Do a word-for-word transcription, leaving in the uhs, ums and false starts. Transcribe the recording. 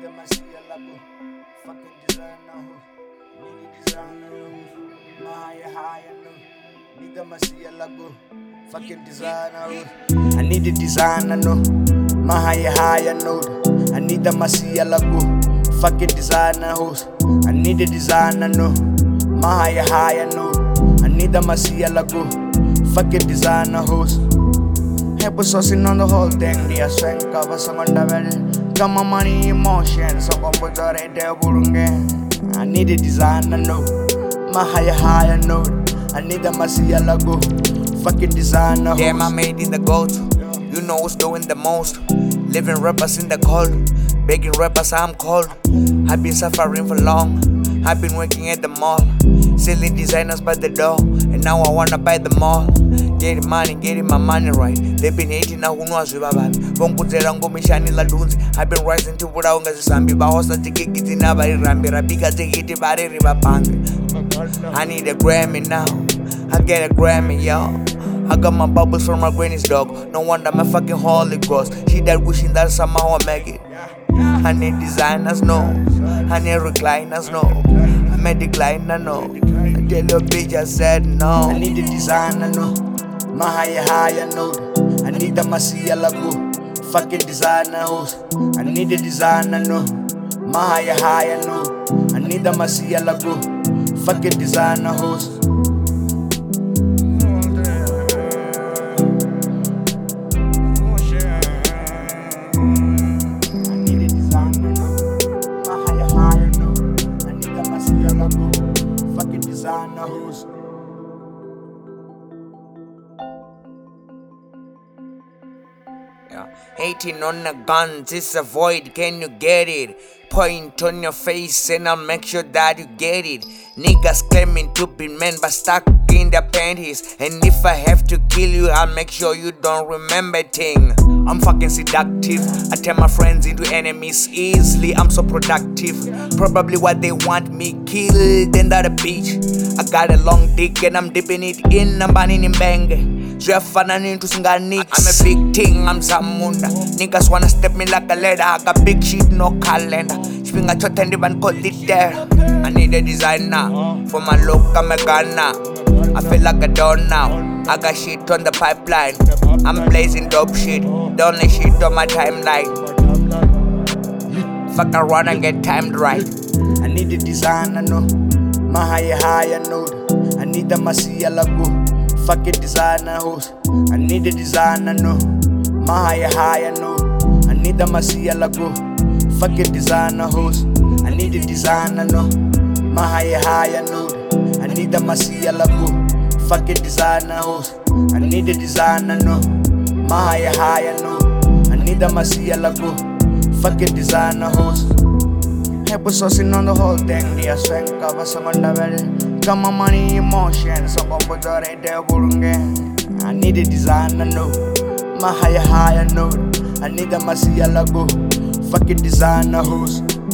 Nigga masia lagu fucking designer who nigga designer who mahaya haya no nigga masia lagu fucking designer who I need a designer no mahaya haya no I need a masia lagu fucking designer who I need a designer no mahaya haya no I need a masia lagu fucking designer who's Hey, was saucing on the whole thing. The swank of a song on the bed. Got my money emotion, so I'm with the red. I need a designer, no. My higher, higher note. I need a Masia Lago. Fucking designer. Damn, I made in the gold. You know who's doing the most. Living rappers in the cold. Begging rappers, I'm cold. I've been suffering for long. I've been working at the mall. Selling designers by the door. And now I wanna buy them all. Getting money, getting my money right. They've been hating now, who knows about it. Vongutela ngomishani la dunzi. I've been rising to put out ngazisambi. Bahosa tikikiti na bari rambi. Rabika tikiti bari riba bangi. I need a Grammy now. I get a Grammy, yo. I got my bubbles from my granny's dog. No wonder my fucking Holy Ghost. She died wishing that somehow I make it. I need designers, no. I need recliners, no. I made decliner, no. I tell your bitch I said no. I need a designer, no. My higher, higher note. I need a Masia Lago. Fucking designer host. I need a designer, no. My higher, higher note. I need a Masia Lago. Fucking designer host. Fucking designer who's Yeah. Hating on the guns, it's a void, can you get it? Point on your face and I'll make sure that you get it. Niggas claiming to be men but stuck in their panties. And if I have to kill you, I'll make sure you don't remember thing. I'm fucking seductive, I turn my friends into enemies easily. I'm so productive, probably what they want me killed and that a bitch. I got a long dick and I'm dipping it in, I'm banning in bang. I'm a big thing, I'm Zamunda. Niggas wanna step me like a ladder. I got big shit, no calendar. Swing a shot and even call it there. I need a designer for my look, I'm a gunner. I feel like a don now. I got shit on the pipeline. I'm blazing dope shit. The only shit on my timeline. Fuck around and get timed right. I need a designer, no. My higher, higher note. I need a Masia Lago. Fucking designer host. I need a designer, no. My higher, higher note. I need a Masia Lago. Fucking designer host. I need a designer, no. My higher, higher note. I need a Masia Lago. Fucking designer host. I need a designer, no. My higher, higher note. I need a Masia Lago. Fucking designer host. Hey, was saucing on the whole thing. The swank of a song on the bed. Got my money emotion, so I'm with the red. I need a designer, no. My higher, higher note. I need a Masia Lago. Fucking designer host.